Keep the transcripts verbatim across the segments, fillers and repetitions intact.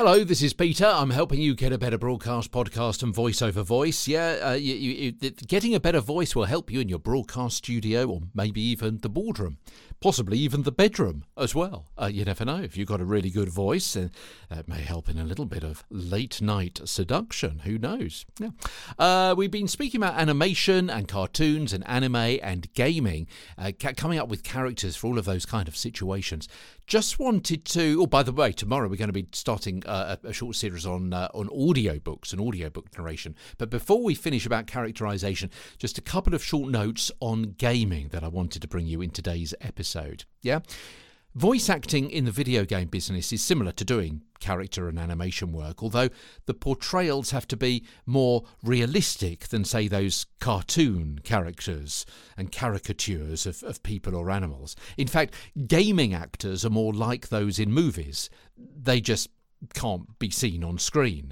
Hello, this is Peter. I'm helping you get a better broadcast, podcast and voice over voice. Yeah, uh, you, you, you, getting a better voice will help you in your broadcast studio or maybe even the boardroom, possibly even the bedroom as well. Uh, you never know. If you've got a really good voice, uh, that may help in a little bit of late night seduction. Who knows? Yeah. Uh, we've been speaking about animation and cartoons and anime and gaming, uh, ca- coming up with characters for all of those kind of situations. Just wanted to, oh, by the way, tomorrow we're going to be starting uh, a, a short series on uh, on audiobooks and audiobook narration. But before we finish about characterization, just a couple of short notes on gaming that I wanted to bring you in today's episode. Yeah? Voice acting in the video game business is similar to doing character and animation work, although the portrayals have to be more realistic than, say, those cartoon characters and caricatures of, of people or animals. In fact, gaming actors are more like those in movies. They just can't be seen on screen.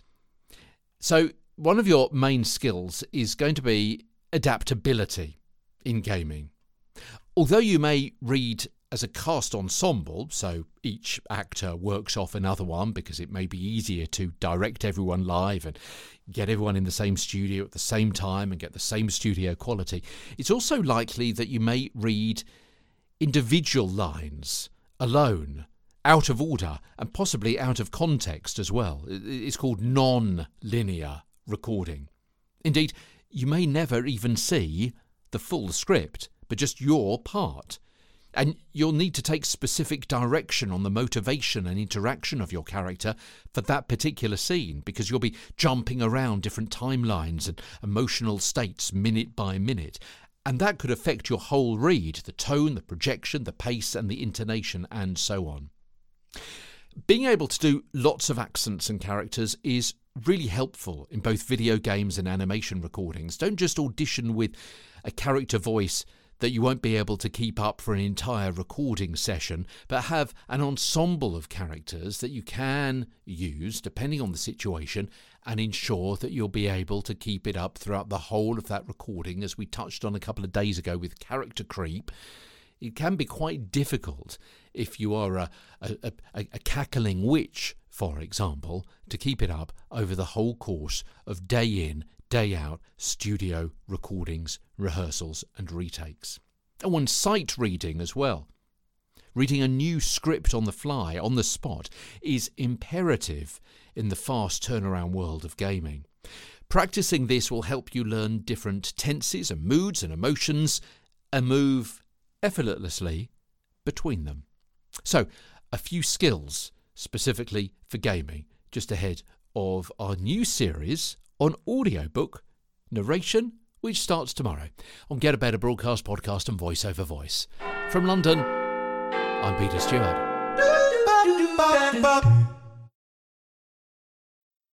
So one of your main skills is going to be adaptability in gaming. Although you may read as a cast ensemble, so each actor works off another one because it may be easier to direct everyone live and get everyone in the same studio at the same time and get the same studio quality, it's also likely that you may read individual lines alone, out of order, and possibly out of context as well. It's called non-linear recording. Indeed, you may never even see the full script, but just your part. And you'll need to take specific direction on the motivation and interaction of your character for that particular scene, because you'll be jumping around different timelines and emotional states minute by minute. And that could affect your whole read, the tone, the projection, the pace and the intonation, and so on. Being able to do lots of accents and characters is really helpful in both video games and animation recordings. Don't just audition with a character voice that you won't be able to keep up for an entire recording session, but have an ensemble of characters that you can use depending on the situation and ensure that you'll be able to keep it up throughout the whole of that recording. As we touched on a couple of days ago with character creep, it can be quite difficult if you are a, a, a, a cackling witch, for example, to keep it up over the whole course of day in, day out studio recordings, rehearsals and retakes. Oh, and sight reading as well. Reading a new script on the fly, on the spot, is imperative in the fast turnaround world of gaming. Practicing this will help you learn different tenses and moods and emotions and move effortlessly between them. So, a few skills specifically for gaming just ahead of our new series on audiobook narration, which starts tomorrow on Get a Better Broadcast, Podcast and Voice over Voice. From London, I'm Peter Stewart.